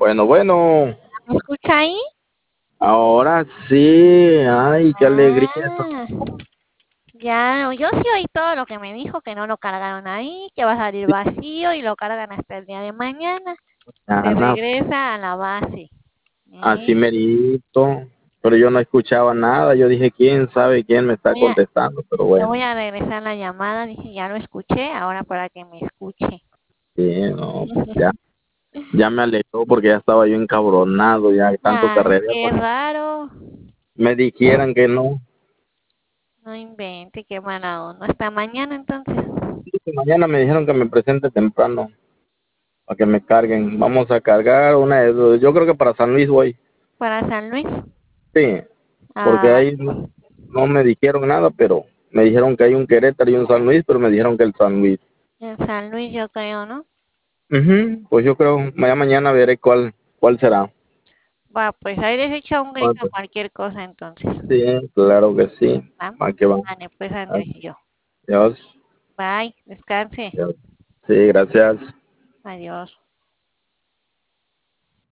Bueno, bueno, ¿Me escucha ahí? ahora sí, ay, qué alegría. Ah, ya, yo sí oí todo lo que me dijo, que no lo cargaron ahí, que va a salir vacío y lo cargan hasta el día de mañana. Se Ana, regresa a la base. así ¿Eh? merito, pero yo no escuchaba nada. Yo dije, quién sabe quién me está Voy a, contestando, pero le bueno, voy a regresar la llamada, dije, ya lo escuché, ahora para que me escuche. sí, no, pues ya me alejó porque ya estaba yo encabronado, ya tanto Ay, carrera, qué porque raro. me dijeran que no. No invente, qué mala onda. Hasta mañana entonces. Y mañana me dijeron que me presente temprano para que me carguen. Vamos a cargar una de dos. Yo creo que para San Luis voy. Para San Luis. Sí, porque Ah, ahí no me dijeron nada, pero me dijeron que hay un Querétaro y un San Luis, pero me dijeron que el San Luis. en San Luis yo creo, ¿no? Ujú, pues yo creo, mañana veré cuál será. Va, pues ahí les echa un Bueno, grito a pues, cualquier cosa entonces. sí, claro que sí. ¿Va? ¿A qué va? Vale, pues Andrés y yo. Adiós. Bye, descanse. Adiós. Sí, gracias. Adiós.